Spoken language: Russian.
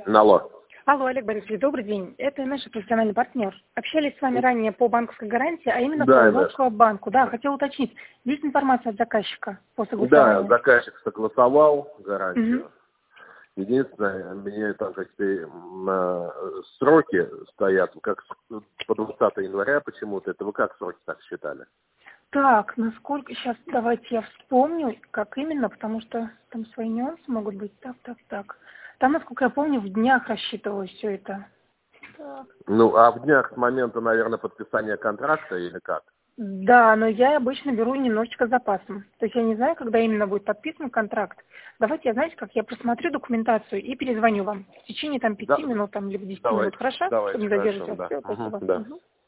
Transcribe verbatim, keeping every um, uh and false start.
Алло. Алло, Олег Борисович, добрый день. Это наш профессиональный партнер. Общались с вами ранее по банковской гарантии, а именно Да, по Азовскому-банку. Да, хотел уточнить, есть информация от заказчика по согласованию? Да, заказчик согласовал гарантию. Угу. Единственное, мне там как теперь на сроки стоят, как по двадцатого января почему-то. Это вы как сроки так считали? Так, насколько... Сейчас давайте я вспомню, как именно, потому что там свои нюансы могут быть. Так, так, так. Там, насколько я помню, в днях рассчитывалось все это. Так. Ну, а в днях с момента, наверное, подписания контракта или как? Да, но я обычно беру немножечко с запасом. То есть я не знаю, когда именно будет подписан контракт. Давайте, я, знаете, как я просмотрю документацию и перезвоню вам в течение там пяти Да. минут там, либо десяти минут. Давайте, Хорошо? давайте, Чтобы не хорошо, задерживать вас. да. Всё, Угу, спасибо. да. Мгм.